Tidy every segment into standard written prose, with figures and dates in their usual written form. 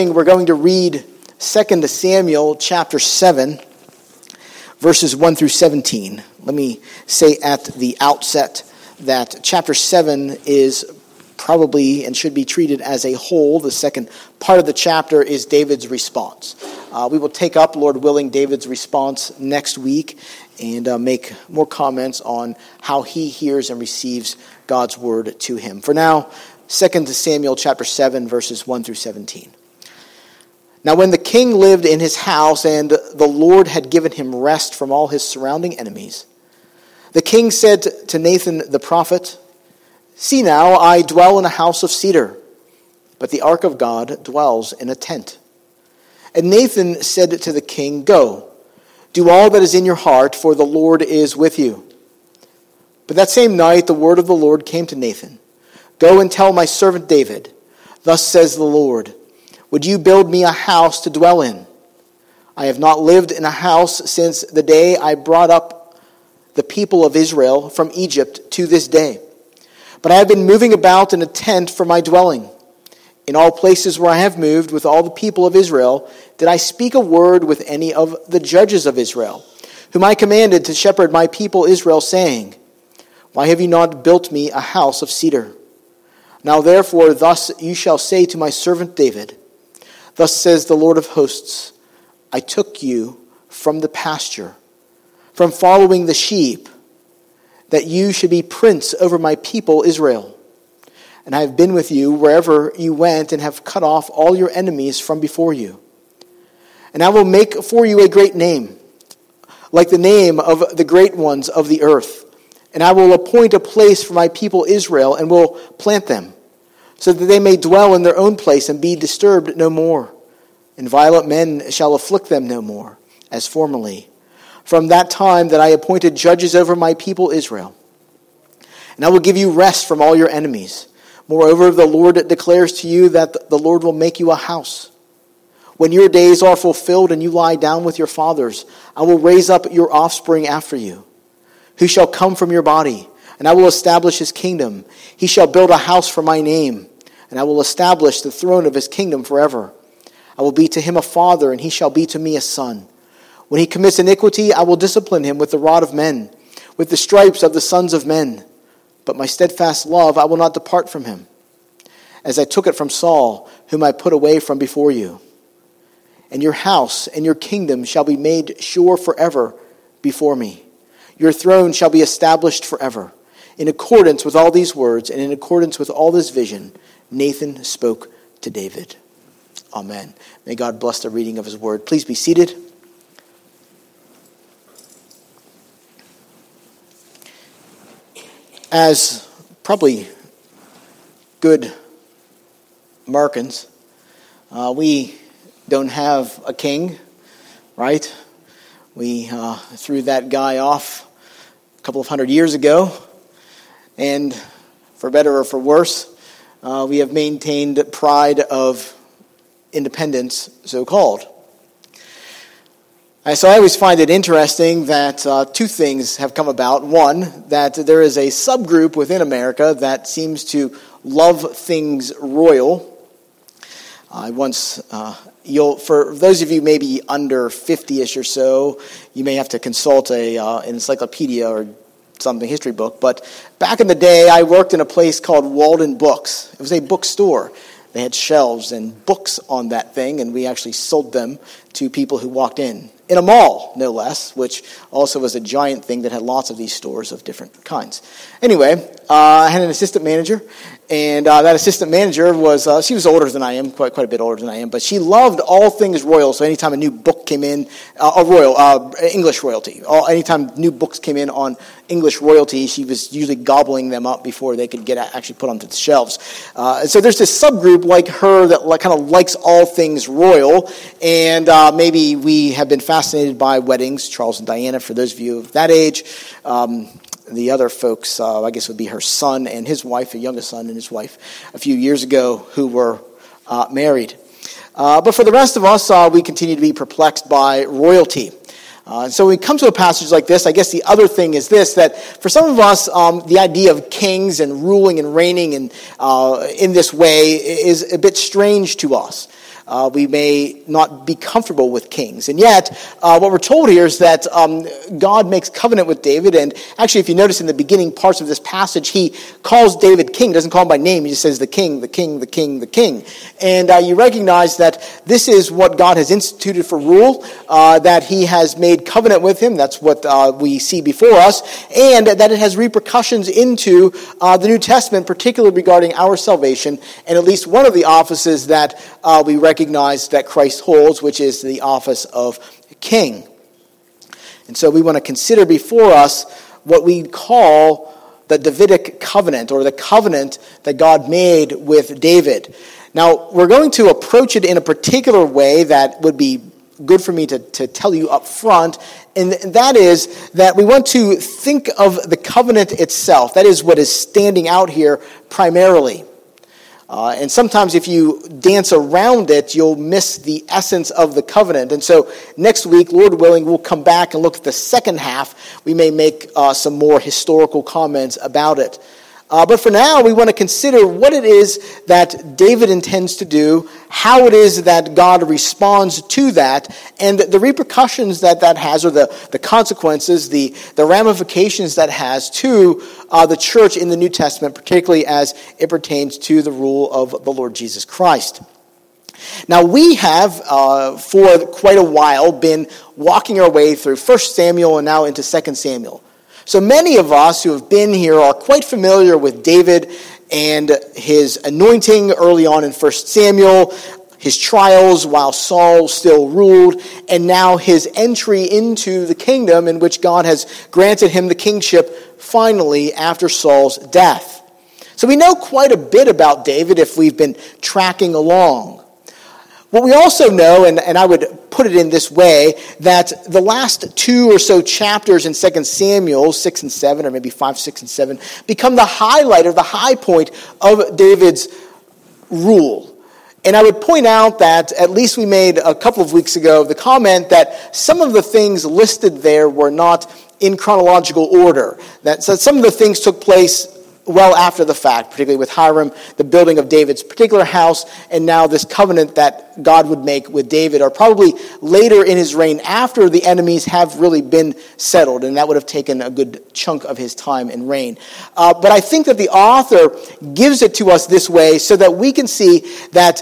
We're going to read 2 Samuel chapter 7, verses 1 through 17. Let me say at the outset that chapter 7 is probably and should be treated as a whole. The second part of the chapter is David's response. We will take up, Lord willing, David's response next week and make more comments on how he hears and receives God's word to him. For now, 2 Samuel chapter 7, verses 1 through 17. Now when the king lived in his house and the Lord had given him rest from all his surrounding enemies, the king said to Nathan the prophet, "See now, I dwell in a house of cedar, but the ark of God dwells in a tent." And Nathan said to the king, "Go, do all that is in your heart, for the Lord is with you." But that same night the word of the Lord came to Nathan, "Go and tell my servant David, thus says the Lord, would you build me a house to dwell in? I have not lived in a house since the day I brought up the people of Israel from Egypt to this day. But I have been moving about in a tent for my dwelling. In all places where I have moved with all the people of Israel, did I speak a word with any of the judges of Israel, whom I commanded to shepherd my people Israel, saying, why have you not built me a house of cedar? Now therefore thus you shall say to my servant David, thus says the Lord of hosts, I took you from the pasture, from following the sheep, that you should be prince over my people Israel. And I have been with you wherever you went and have cut off all your enemies from before you. And I will make for you a great name, like the name of the great ones of the earth. And I will appoint a place for my people Israel and will plant them, so that they may dwell in their own place and be disturbed no more. And violent men shall afflict them no more, as formerly, from that time that I appointed judges over my people Israel. And I will give you rest from all your enemies. Moreover, the Lord declares to you that the Lord will make you a house. When your days are fulfilled and you lie down with your fathers, I will raise up your offspring after you, who shall come from your body, and I will establish his kingdom. He shall build a house for my name, and I will establish the throne of his kingdom forever. I will be to him a father, and he shall be to me a son. When he commits iniquity, I will discipline him with the rod of men, with the stripes of the sons of men. But my steadfast love I will not depart from him, as I took it from Saul, whom I put away from before you. And your house and your kingdom shall be made sure forever before me. Your throne shall be established forever. In accordance with all these words and in accordance with all this vision, Nathan spoke to David. Amen. May God bless the reading of his word. Please be seated. As probably good Americans, we don't have a king, right? We threw that guy off a couple of 100 years ago, and for better or for worse, we have maintained pride of independence, so-called. So I always find it interesting that two things have come about. One, that there is a subgroup within America that seems to love things royal. For those of you maybe under 50-ish or so, you may have to consult an encyclopedia or something, history book. But back in the day, I worked in a place called Walden Books. It was a bookstore. They had shelves and books on that thing, and we actually sold them to people who walked in a mall, no less, which also was a giant thing that had lots of these stores of different kinds. Anyway, I had an assistant manager, and that assistant manager she was older than I am, quite a bit older than I am, but she loved all things royal. So anytime a new book came in, English royalty, anytime new books came in on English royalty, she was usually gobbling them up before they could get actually put onto the shelves. So there's this subgroup like her that kind of likes all things royal, and maybe we have been fascinated by weddings, Charles and Diana, for those of you of that age. The other folks, I guess, would be her son and his wife, a youngest son and his wife, a few years ago, who were married. But for the rest of us, we continue to be perplexed by royalty. So when it comes to a passage like this, I guess the other thing is this, that for some of us, the idea of kings and ruling and reigning in this way is a bit strange to us. We may not be comfortable with kings. And yet, what we're told here is that God makes covenant with David. And actually, if you notice in the beginning parts of this passage, he calls David king. He doesn't call him by name. He just says the king, the king, the king, the king. And you recognize that this is what God has instituted for rule, that he has made covenant with him. That's what we see before us. And that it has repercussions into the New Testament, particularly regarding our salvation, and at least one of the offices that we recognize that Christ holds, which is the office of king. And so we want to consider before us what we call the Davidic covenant, or the covenant that God made with David. Now, we're going to approach it in a particular way that would be good for me to tell you up front, and that is that we want to think of the covenant itself. That is what is standing out here primarily. And sometimes if you dance around it, you'll miss the essence of the covenant. And so next week, Lord willing, we'll come back and look at the second half. We may make some more historical comments about it. But for now, we want to consider what it is that David intends to do, how it is that God responds to that, and the repercussions that has, or the consequences, the ramifications that has to the church in the New Testament, particularly as it pertains to the rule of the Lord Jesus Christ. Now, we have, for quite a while, been walking our way through 1 Samuel and now into 2 Samuel. So many of us who have been here are quite familiar with David and his anointing early on in 1 Samuel, his trials while Saul still ruled, and now his entry into the kingdom in which God has granted him the kingship finally after Saul's death. So we know quite a bit about David if we've been tracking along. What we also know, and I would put it in this way, that the last 2 or so chapters in 2 Samuel, 6 and 7, or maybe 5, 6, and 7, become the highlight or the high point of David's rule. And I would point out that, at least we made a couple of weeks ago, the comment that some of the things listed there were not in chronological order. That so some of the things took place well after the fact, particularly with Hiram, the building of David's particular house, and now this covenant that God would make with David are probably later in his reign after the enemies have really been settled, and that would have taken a good chunk of his time and reign. But I think that the author gives it to us this way so that we can see that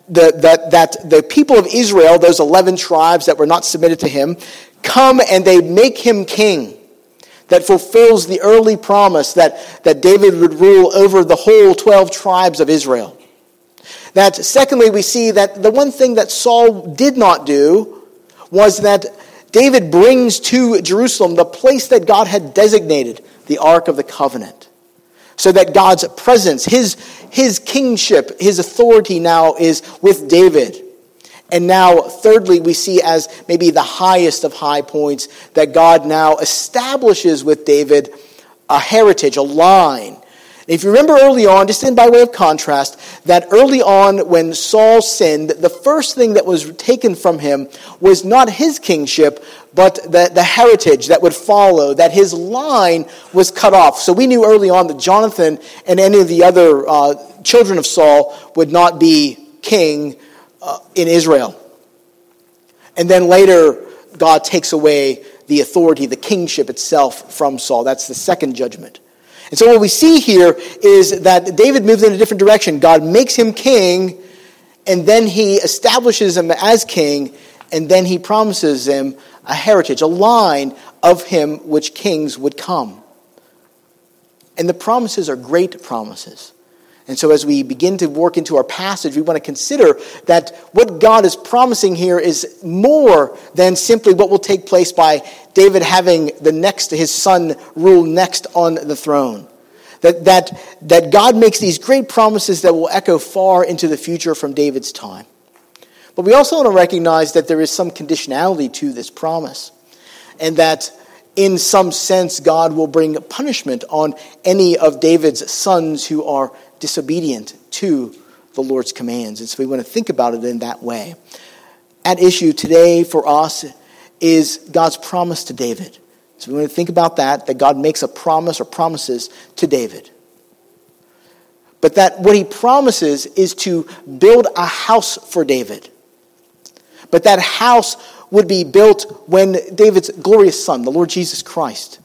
the people of Israel, those 11 tribes that were not submitted to him, come and they make him king. That fulfills the early promise that David would rule over the whole 12 tribes of Israel. That secondly, we see that the one thing that Saul did not do was that David brings to Jerusalem the place that God had designated, the Ark of the Covenant. So that God's presence, his kingship, his authority now is with David. And now, thirdly, we see as maybe the highest of high points that God now establishes with David a heritage, a line. If you remember early on, just in by way of contrast, that early on when Saul sinned, the first thing that was taken from him was not his kingship, but the heritage that would follow, that his line was cut off. So we knew early on that Jonathan and any of the other children of Saul would not be king in Israel. And then later, God takes away the authority, the kingship itself from Saul. That's the second judgment. And so what we see here is that David moves in a different direction. God makes him king, and then he establishes him as king, and then he promises him a heritage, a line of him which kings would come. And the promises are great promises. And so as we begin to work into our passage, we want to consider that what God is promising here is more than simply what will take place by David having his son rule next on the throne. That God makes these great promises that will echo far into the future from David's time. But we also want to recognize that there is some conditionality to this promise. And that in some sense, God will bring punishment on any of David's sons who are disobedient to the Lord's commands. And so we want to think about it in that way. At issue today for us is God's promise to David. So we want to think about that God makes a promise or promises to David. but that what he promises is to build a house for David. But that house would be built when David's glorious son, the Lord Jesus Christ,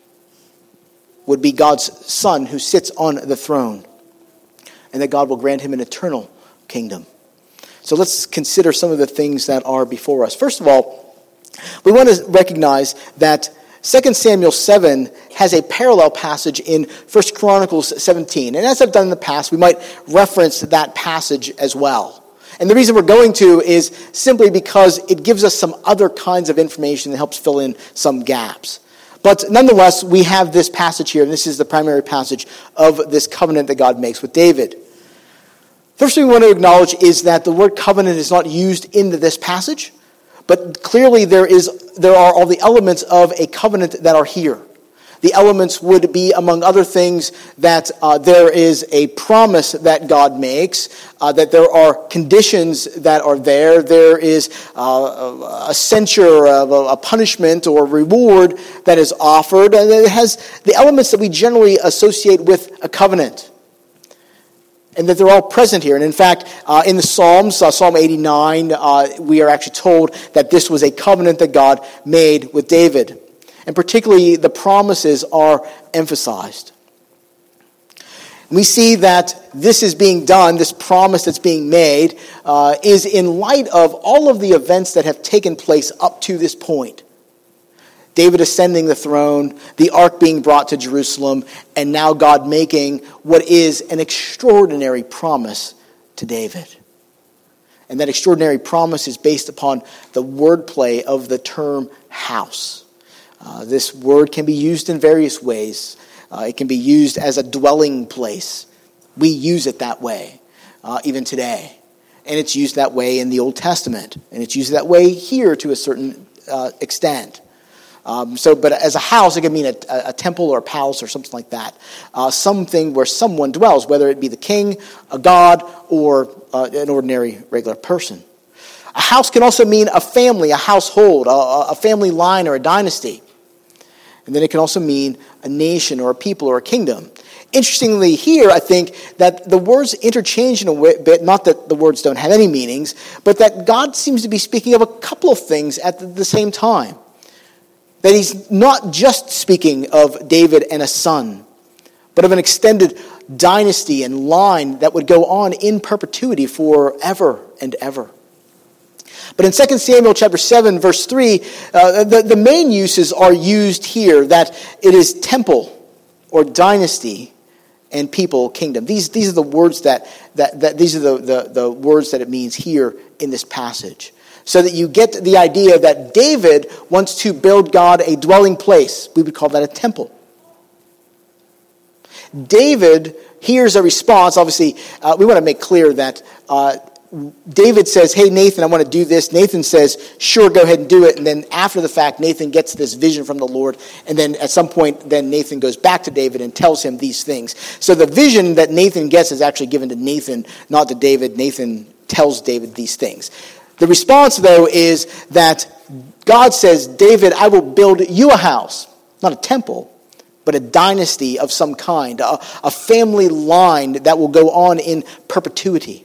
would be God's son who sits on the throne, and that God will grant him an eternal kingdom. So let's consider some of the things that are before us. First of all, we want to recognize that 2 Samuel 7 has a parallel passage in 1 Chronicles 17. And as I've done in the past, we might reference that passage as well. And the reason we're going to is simply because it gives us some other kinds of information that helps fill in some gaps. But nonetheless, we have this passage here, and this is the primary passage of this covenant that God makes with David. First thing we want to acknowledge is that the word covenant is not used in this passage, but clearly there are all the elements of a covenant that are here. The elements would be, among other things, that there is a promise that God makes, that there are conditions that are there. There is a censure, a punishment or reward that is offered. And it has the elements that we generally associate with a covenant. And that they're all present here. And in fact, in the Psalms, Psalm 89, we are actually told that this was a covenant that God made with David. And particularly, the promises are emphasized. We see that this is being done, this promise that's being made, is in light of all of the events that have taken place up to this point. David ascending the throne, the ark being brought to Jerusalem, and now God making what is an extraordinary promise to David. And that extraordinary promise is based upon the wordplay of the term house. This word can be used in various ways. It can be used as a dwelling place. We use it that way, even today. And it's used that way in the Old Testament. And it's used that way here to a certain extent. But as a house, it can mean a temple or a palace or something like that. Something where someone dwells, whether it be the king, a god, or an ordinary, regular person. A house can also mean a family, a household, a family line, or a dynasty. And then it can also mean a nation or a people or a kingdom. Interestingly here, I think that the words interchange in a bit, not that the words don't have any meanings, but that God seems to be speaking of a couple of things at the same time. That he's not just speaking of David and a son, but of an extended dynasty and line that would go on in perpetuity forever and ever. But in 2 Samuel chapter 7, verse 3, the main uses are used here, that it is temple or dynasty and people, kingdom. These are the words that these are the words that it means here in this passage. So that you get the idea that David wants to build God a dwelling place. We would call that a temple. David hears a response. Obviously, we want to make clear that David says, hey, Nathan, I want to do this. Nathan says, sure, go ahead and do it. And then after the fact, Nathan gets this vision from the Lord. And then at some point, then Nathan goes back to David and tells him these things. So the vision that Nathan gets is actually given to Nathan, not to David. Nathan tells David these things. The response, though, is that God says, David, I will build you a house, not a temple, but a dynasty of some kind, a family line that will go on in perpetuity.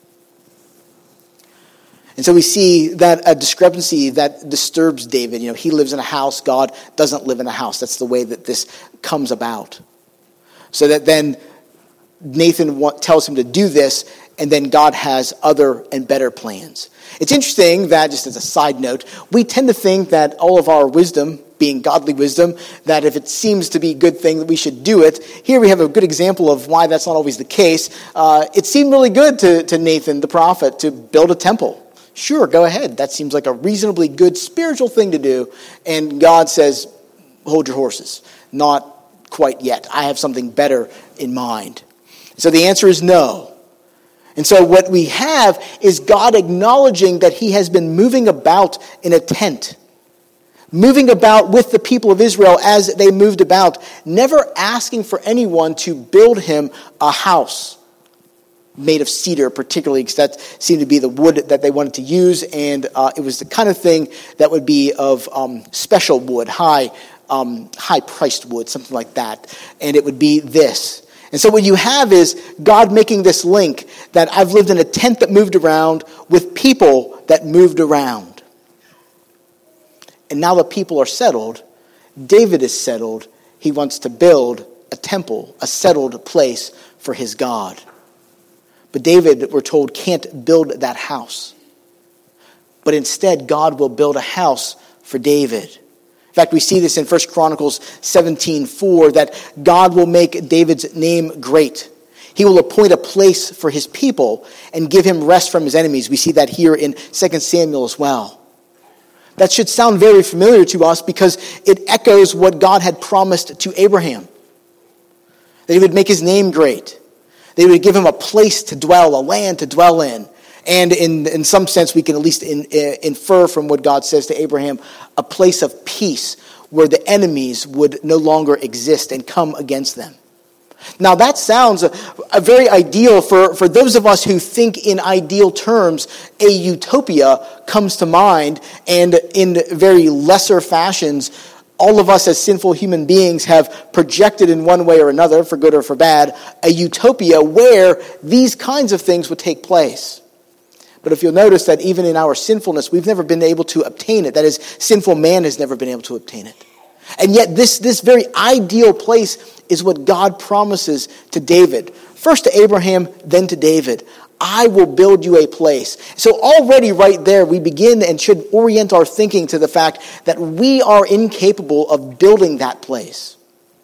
And so we see that a discrepancy that disturbs David. You know, he lives in a house, God doesn't live in a house. That's the way that this comes about. So that then Nathan tells him to do this, and then God has other and better plans. It's interesting that, just as a side note, we tend to think that all of our wisdom, being godly wisdom, that if it seems to be a good thing that we should do it. Here we have a good example of why that's not always the case. It seemed really good to Nathan, the prophet, to build a temple. Sure, go ahead. That seems like a reasonably good spiritual thing to do. And God says, hold your horses. Not quite yet. I have something better in mind. So the answer is no. And so what we have is God acknowledging that he has been moving about in a tent. Moving about with the people of Israel as they moved about. Never asking for anyone to build him a house made of cedar, particularly because that seemed to be the wood that they wanted to use, and it was the kind of thing that would be of special wood, high-priced wood, something like that, and it would be this. And so what you have is God making this link that I've lived in a tent that moved around with people that moved around. And now the people are settled. David is settled. He wants to build a temple, a settled place for his God. But David, we're told, can't build that house. But instead, God will build a house for David. In fact, we see this in 1 Chronicles 17:4, that God will make David's name great. He will appoint a place for his people and give him rest from his enemies. We see that here in 2 Samuel as well. That should sound very familiar to us because it echoes what God had promised to Abraham. That he would make his name great. That he would give him a place to dwell, a land to dwell in. And in some sense, we can at least infer from what God says to Abraham, a place of peace where the enemies would no longer exist and come against them. Now that sounds a very ideal for those of us who think in ideal terms. A utopia comes to mind, and in very lesser fashions, all of us as sinful human beings have projected in one way or another, for good or for bad, a utopia where these kinds of things would take place. But if you'll notice that even in our sinfulness, we've never been able to obtain it. That is, sinful man has never been able to obtain it. And yet this very ideal place is what God promises to David. First to Abraham, then to David. I will build you a place. So already right there, we begin and should orient our thinking to the fact that we are incapable of building that place.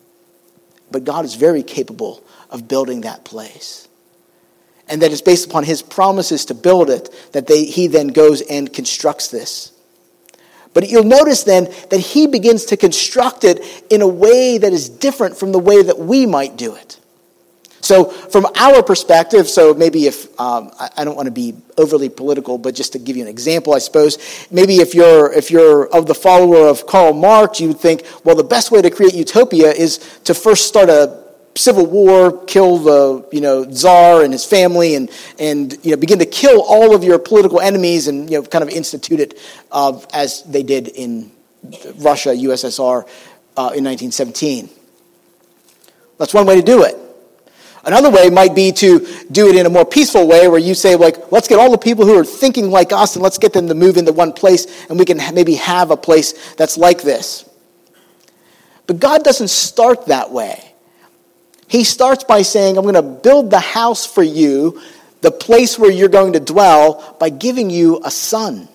But God is very capable of building that place. And that it's based upon his promises to build it that he then goes and constructs this. But you'll notice then that he begins to construct it in a way that is different from the way that we might do it. So from our perspective, so maybe if, I don't want to be overly political, but just to give you an example, I suppose, maybe if you're of the follower of Karl Marx, you would think, well, the best way to create utopia is to first start a civil war, kill the Tsar and his family, and begin to kill all of your political enemies, and kind of institute it as they did in Russia, USSR in 1917. That's one way to do it. Another way might be to do it in a more peaceful way, where you say, let's get all the people who are thinking like us, and let's get them to move into one place, and we can maybe have a place that's like this. But God doesn't start that way. He starts by saying, I'm going to build the house for you, the place where you're going to dwell, by giving you a son.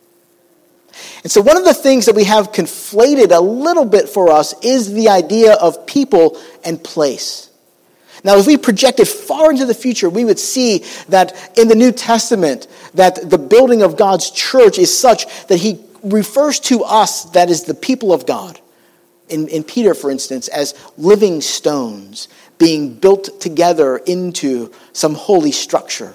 And so one of the things that we have conflated a little bit for us is the idea of people and place. Now, if we projected far into the future, we would see that in the New Testament, that the building of God's church is such that he refers to us, that is the people of God, in Peter, for instance, as living stones being built together into some holy structure.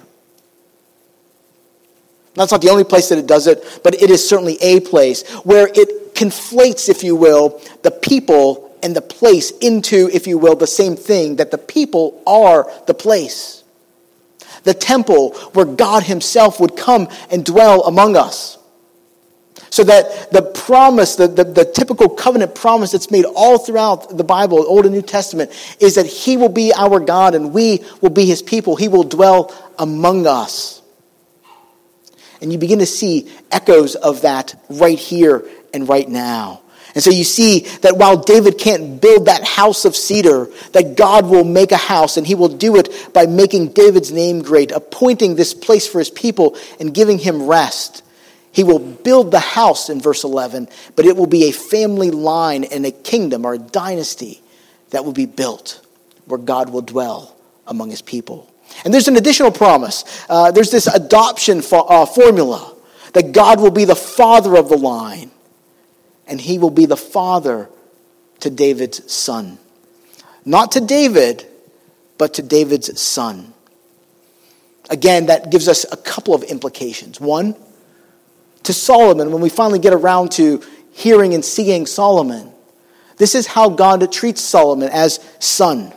That's not the only place that it does it, but it is certainly a place where it conflates, if you will, the people and the place into, if you will, the same thing, that the people are the place. The temple where God himself would come and dwell among us. So that the promise, the typical covenant promise that's made all throughout the Bible, Old and New Testament, is that he will be our God and we will be his people. He will dwell among us. And you begin to see echoes of that right here and right now. And so you see that while David can't build that house of cedar, that God will make a house, and he will do it by making David's name great, appointing this place for his people and giving him rest. He will build the house in verse 11, but it will be a family line and a kingdom or a dynasty that will be built where God will dwell among his people. And there's an additional promise. There's this adoption formula that God will be the father of the line, and he will be the father to David's son. Not to David, but to David's son. Again, that gives us a couple of implications. One, to Solomon, when we finally get around to hearing and seeing Solomon, this is how God treats Solomon, as son.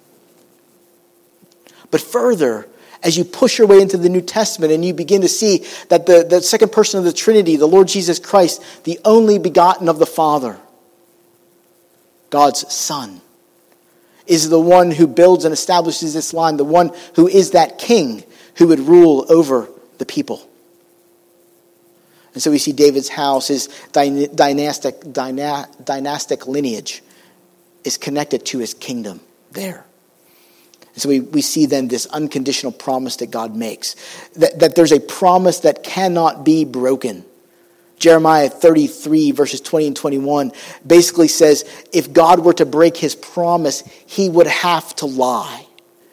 But further, as you push your way into the New Testament and you begin to see that the second person of the Trinity, the Lord Jesus Christ, the only begotten of the Father, God's Son, is the one who builds and establishes this line, the one who is that king who would rule over the people. And so we see David's house, his dynastic lineage is connected to his kingdom there. And so we see then this unconditional promise that God makes, that there's a promise that cannot be broken. Jeremiah 33 verses 20 and 21 basically says, if God were to break his promise, he would have to lie.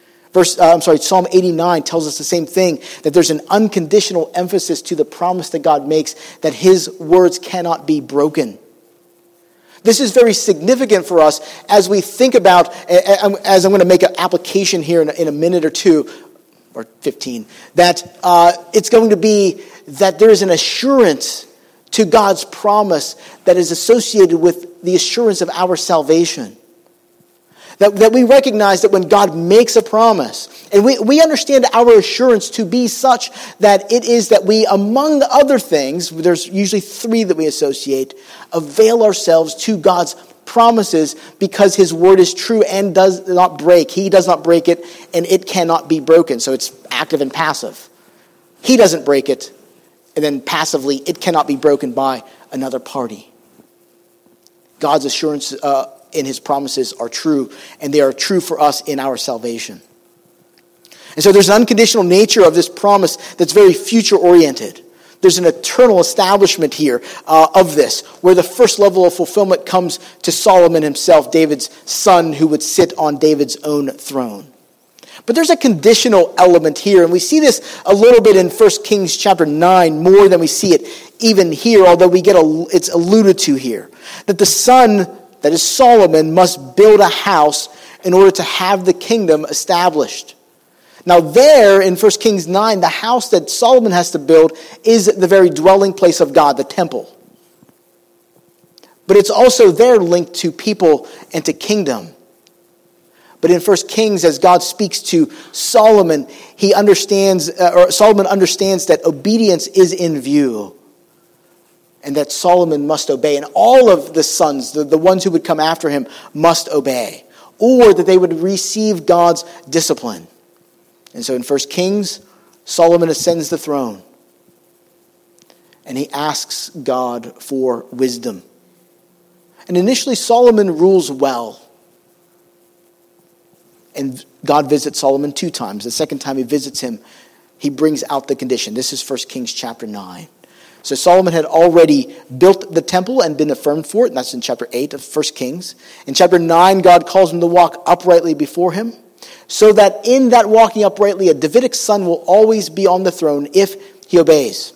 Psalm 89 tells us the same thing, that there's an unconditional emphasis to the promise that God makes, that his words cannot be broken. This is very significant for us as we think about, as I'm going to make an application here in a minute or two, or 15, that it's going to be that there is an assurance to God's promise that is associated with the assurance of our salvation. That we recognize that when God makes a promise, and we understand our assurance to be such that it is that we, among other things, there's usually three that we associate, avail ourselves to God's promises because his word is true and does not break. He does not break it, and it cannot be broken. So it's active and passive. He doesn't break it, and then passively, it cannot be broken by another party. God's assurance in his promises are true, and they are true for us in our salvation. And so there's an unconditional nature of this promise that's very future-oriented. There's an eternal establishment here of this, where the first level of fulfillment comes to Solomon himself, David's son, who would sit on David's own throne. But there's a conditional element here, and we see this a little bit in 1 Kings chapter 9, more than we see it even here, although it's alluded to here, that the son, that is Solomon, must build a house in order to have the kingdom established. Now there in 1 Kings 9, the house that Solomon has to build is the very dwelling place of God, the temple. But it's also there linked to people and to kingdom. But in 1 Kings, as God speaks to Solomon, Solomon understands that obedience is in view, and that Solomon must obey. And all of the sons, the ones who would come after him, must obey, or that they would receive God's discipline. And so in 1 Kings, Solomon ascends the throne, and he asks God for wisdom. And initially, Solomon rules well. And God visits Solomon 2 times. The second time he visits him, he brings out the condition. This is 1 Kings chapter 9. So Solomon had already built the temple and been affirmed for it. And that's in chapter 8 of 1 Kings. In chapter 9, God calls him to walk uprightly before him, so that in that walking uprightly, a Davidic son will always be on the throne if he obeys.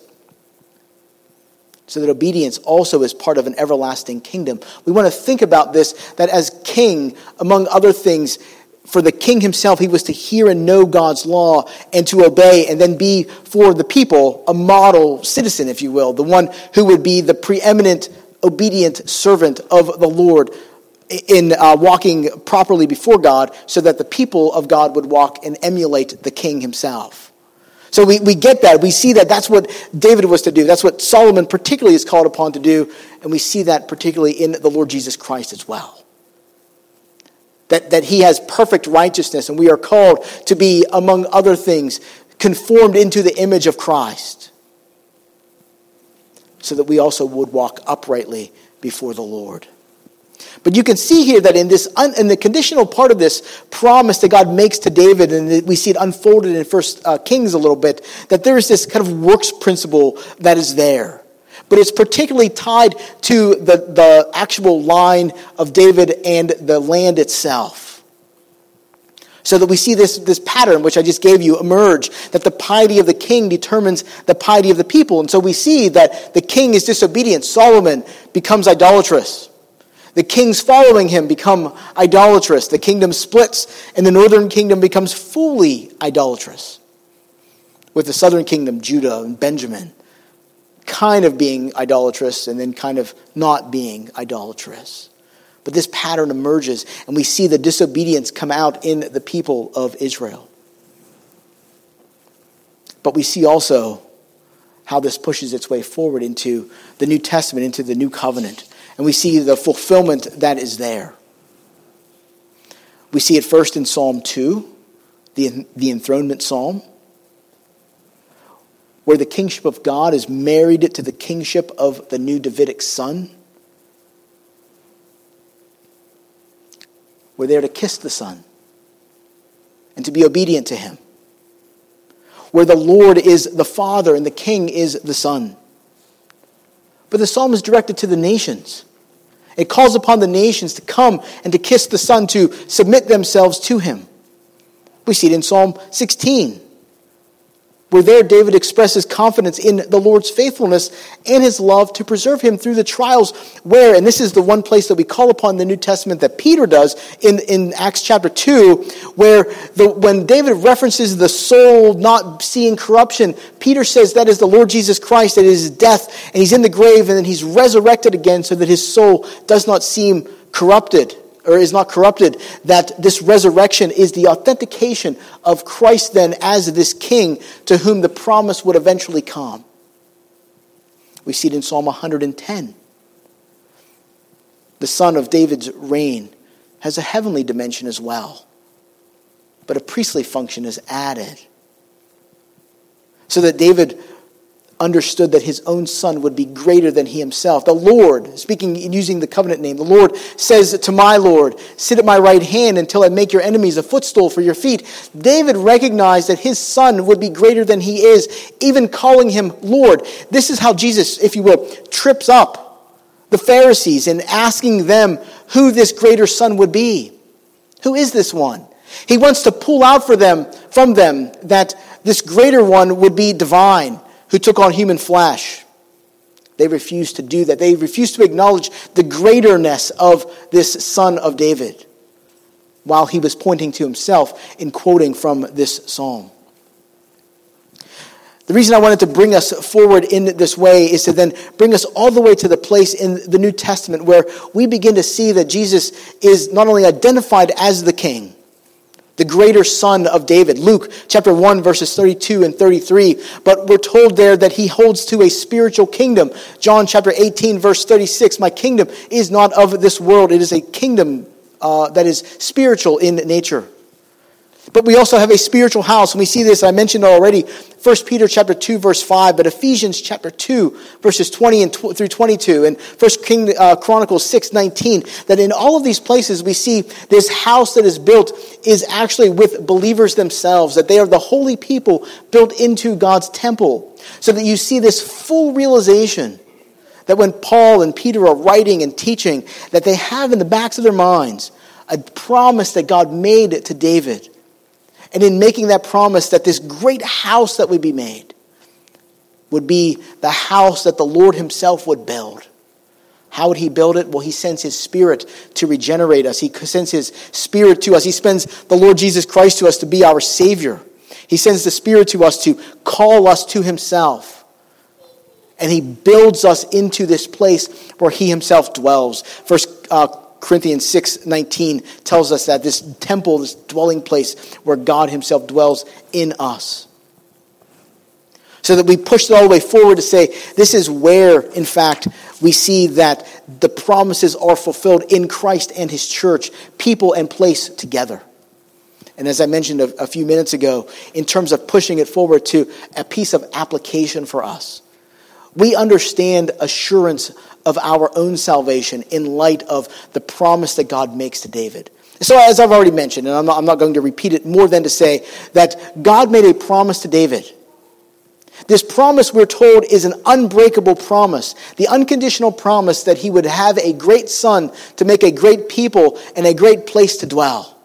So that obedience also is part of an everlasting kingdom. We want to think about this, that as king, among other things, for the king himself, he was to hear and know God's law and to obey, and then be for the people a model citizen, if you will, the one who would be the preeminent, obedient servant of the Lord in walking properly before God, so that the people of God would walk and emulate the king himself. So we get that. We see that that's what David was to do. That's what Solomon particularly is called upon to do, and we see that particularly in the Lord Jesus Christ as well. That he has perfect righteousness, and we are called to be, among other things, conformed into the image of Christ, so that we also would walk uprightly before the Lord. But you can see here that in the conditional part of this promise that God makes to David, and we see it unfolded in 1 Kings a little bit, that there is this kind of works principle that is there. But it's particularly tied to the actual line of David and the land itself. So that we see this pattern, which I just gave you, emerge, that the piety of the king determines the piety of the people. And so we see that the king is disobedient. Solomon becomes idolatrous. The kings following him become idolatrous. The kingdom splits, and the northern kingdom becomes fully idolatrous, with the southern kingdom, Judah and Benjamin, kind of being idolatrous and then kind of not being idolatrous. But this pattern emerges, and we see the disobedience come out in the people of Israel. But we see also how this pushes its way forward into the New Testament, into the New Covenant. And we see the fulfillment that is there. We see it first in Psalm 2, the enthronement psalm, where the kingship of God is married to the kingship of the new Davidic son. We're there to kiss the Son and to be obedient to him. Where the Lord is the Father and the King is the Son. But the psalm is directed to the nations. It calls upon the nations to come and to kiss the Son, to submit themselves to him. We see it in Psalm 16, where there David expresses confidence in the Lord's faithfulness and his love to preserve him through the trials where, and this is the one place that we call upon the New Testament that Peter does in Acts chapter 2, where when David references the soul not seeing corruption, Peter says that is the Lord Jesus Christ, that is his death, and he's in the grave, and then he's resurrected again so that his soul does not seem corrupted, or is not corrupted, that this resurrection is the authentication of Christ then as this king to whom the promise would eventually come. We see it in Psalm 110. The son of David's reign has a heavenly dimension as well, but a priestly function is added. So that David understood that his own son would be greater than he himself. The Lord, speaking using the covenant name, the Lord says to my Lord, sit at my right hand until I make your enemies a footstool for your feet. David recognized that his son would be greater than he is, even calling him Lord. This is how Jesus, if you will, trips up the Pharisees in asking them who this greater son would be. Who is this one? He wants to pull out from them that this greater one would be divine, who took on human flesh. They refused to do that. They refused to acknowledge the greaterness of this son of David, while he was pointing to himself in quoting from this psalm. The reason I wanted to bring us forward in this way is to then bring us all the way to the place in the New Testament where we begin to see that Jesus is not only identified as the King, the greater son of David. Luke chapter 1 verses 32 and 33. But we're told there that he holds to a spiritual kingdom. John chapter 18 verse 36. My kingdom is not of this world. It is a kingdom that is spiritual in nature. But we also have a spiritual house. And we see this, I mentioned already, 1 Peter chapter 2 verse 5, but Ephesians chapter 2 verses 20 through 22, and 1 Chronicles 6:19, that in all of these places we see this house that is built is actually with believers themselves, that they are the holy people built into God's temple. So that you see this full realization that when Paul and Peter are writing and teaching, that they have in the backs of their minds a promise that God made to David. And in making that promise that this great house that would be made would be the house that the Lord himself would build. How would he build it? Well, he sends his Spirit to regenerate us. He sends his Spirit to us. He sends the Lord Jesus Christ to us to be our Savior. He sends the Spirit to us to call us to himself. And he builds us into this place where he himself dwells. First Corinthians 6:19 tells us that this temple, this dwelling place where God himself dwells in us. So that we push it all the way forward to say, this is where, in fact, we see that the promises are fulfilled in Christ and his church, people and place together. And as I mentioned a few minutes ago, in terms of pushing it forward to a piece of application for us, we understand assurance of our own salvation in light of the promise that God makes to David. So as I've already mentioned, and I'm not going to repeat it more than to say that God made a promise to David. This promise, we're told, is an unbreakable promise. The unconditional promise that he would have a great son to make a great people and a great place to dwell.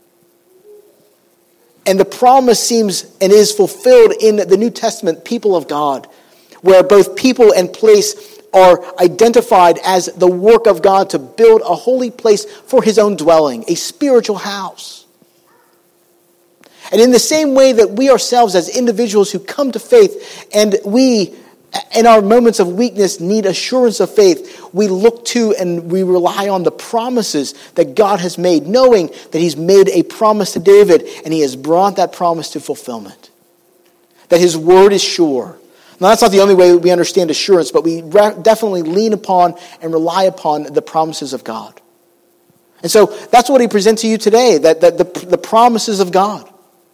And the promise seems and is fulfilled in the New Testament people of God, where both people and place are identified as the work of God to build a holy place for his own dwelling, a spiritual house. And in the same way that we ourselves as individuals who come to faith and we, in our moments of weakness, need assurance of faith, we look to and we rely on the promises that God has made, knowing that he's made a promise to David and he has brought that promise to fulfillment. That his word is sure. Now, that's not the only way we understand assurance, but we definitely lean upon and rely upon the promises of God. And so that's what he presents to you today, that the promises of God.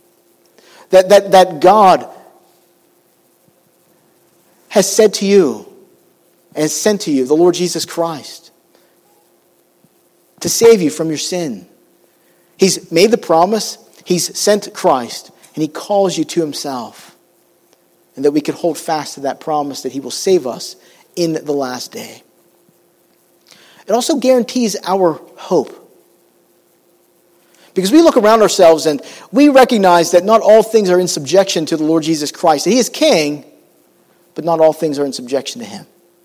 That God has said to you and has sent to you the Lord Jesus Christ to save you from your sin. He's made the promise, he's sent Christ, and he calls you to himself. And that we can hold fast to that promise that he will save us in the last day. It also guarantees our hope. Because we look around ourselves and we recognize that not all things are in subjection to the Lord Jesus Christ. He is king, but not all things are in subjection to him.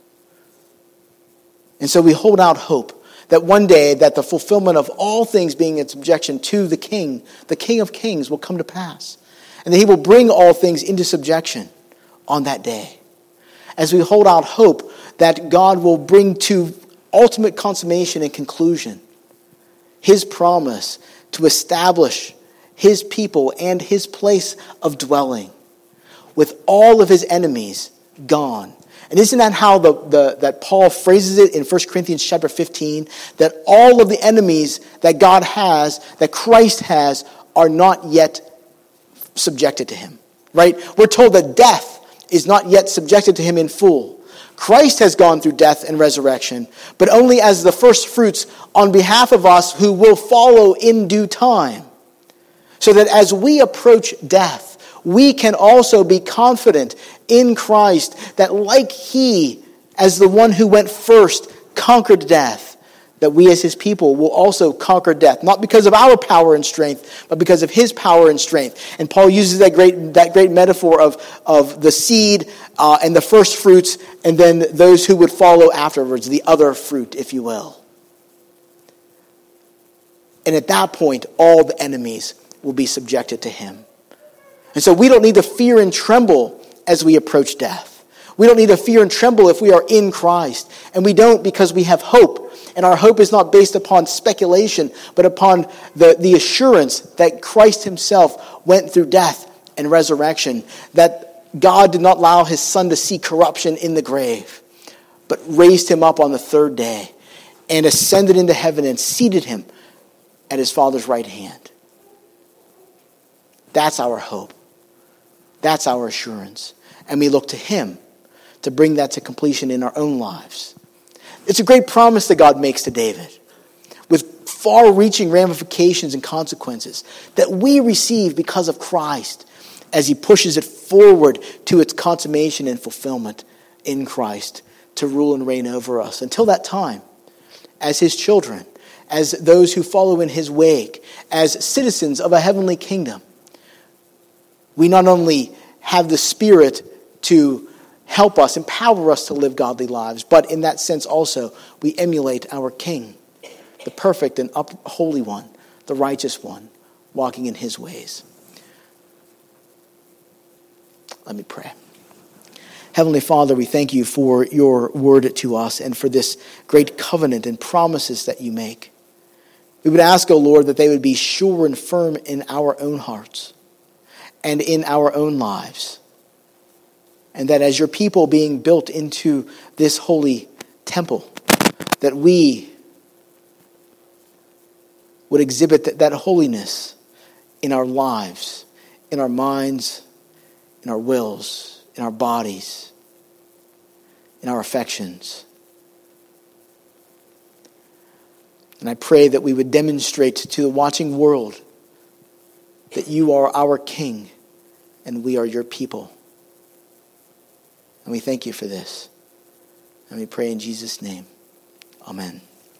And so we hold out hope that one day that the fulfillment of all things being in subjection to the King of Kings, will come to pass. And that he will bring all things into subjection on that day. As we hold out hope that God will bring to ultimate consummation and conclusion his promise to establish his people and his place of dwelling with all of his enemies gone. And isn't that how that Paul phrases it in 1 Corinthians chapter 15? That all of the enemies that God has, that Christ has, are not yet subjected to him. Right? We're told that death is not yet subjected to him in full. Christ has gone through death and resurrection, but only as the first fruits on behalf of us who will follow in due time. So that as we approach death, we can also be confident in Christ that like he, as the one who went first, conquered death, that we as his people will also conquer death. Not because of our power and strength, but because of his power and strength. And Paul uses that great metaphor of the seed and the first fruits, and then those who would follow afterwards, the other fruit, if you will. And at that point, all the enemies will be subjected to him. And so we don't need to fear and tremble as we approach death. We don't need to fear and tremble if we are in Christ. And we don't because we have hope. And our hope is not based upon speculation, but upon the assurance that Christ himself went through death and resurrection. That God did not allow his son to see corruption in the grave, but raised him up on the third day and ascended into heaven and seated him at his Father's right hand. That's our hope. That's our assurance. And we look to him to bring that to completion in our own lives. It's a great promise that God makes to David, with far-reaching ramifications and consequences that we receive because of Christ as he pushes it forward to its consummation and fulfillment in Christ to rule and reign over us. Until that time, as his children, as those who follow in his wake, as citizens of a heavenly kingdom, we not only have the Spirit to help us, empower us to live godly lives, but in that sense also, we emulate our King, the perfect and holy one, the righteous one, walking in his ways. Let me pray. Heavenly Father, we thank you for your word to us and for this great covenant and promises that you make. We would ask, O Lord, that they would be sure and firm in our own hearts and in our own lives. And that as your people being built into this holy temple, that we would exhibit that holiness in our lives, in our minds, in our wills, in our bodies, in our affections. And I pray that we would demonstrate to the watching world that you are our King and we are your people. And we thank you for this. And we pray in Jesus' name. Amen.